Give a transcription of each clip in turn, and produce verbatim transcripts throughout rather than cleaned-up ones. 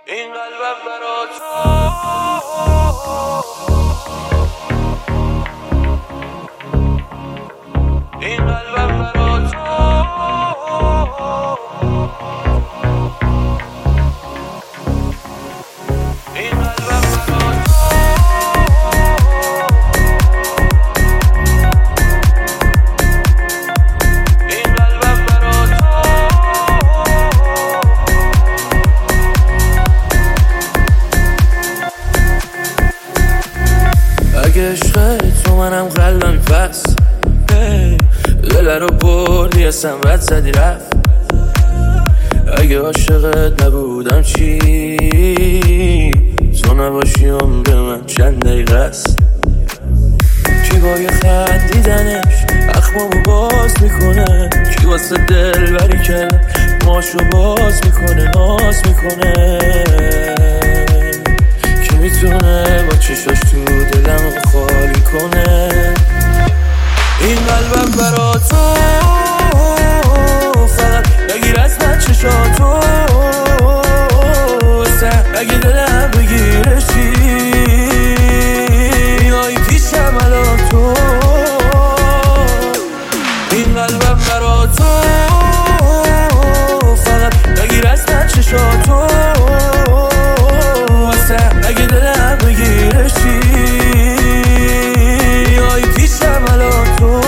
این قلبم برا تو، این قلبم برا تو، این قلبم برا تو، این قلبم برا تو. اگه عشق تو منم قلبم پس دل رو بردی اصلا بد زدی رفت. اگه عاشقت نبودم چی تو نباشی عمر من چند دقیقه است. کی با یه خط دیدنش اخمامو باز میکنه، کی واسه دل بری کرد ماشو باز میکنه ناز میکنه، کی میتونه با چشاش تو دلم خالی کنه. این قلبم برا تو، فقط بگیر از من چشاتو، اگه دلم بگیرشی آی پیشم الان تو. این قلبم برا تو، فقط بگیر از من چشاتو، اگه دلم بگیرشی آی پیشم الان تو.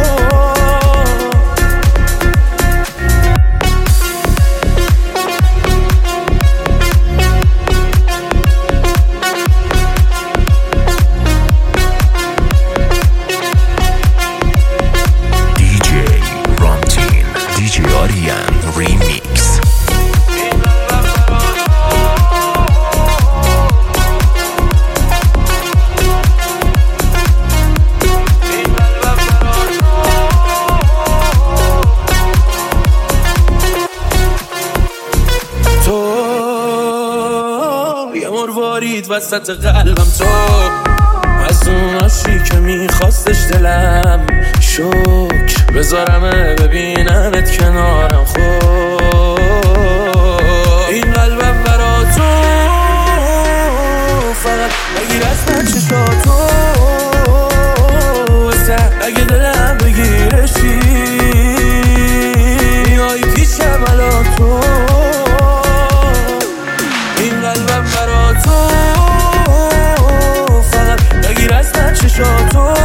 وسط قلبم تو از اون عاشقی که میخواستش دلم شکر بذارمه ببینمت کنارم. خب این قلبم برا تو، فقط بگیر از من چشاتو، اگه دلم بگیرشی آی پیشم الان تو. این قلبم برا تو، فقط بگیر از من چشاتو،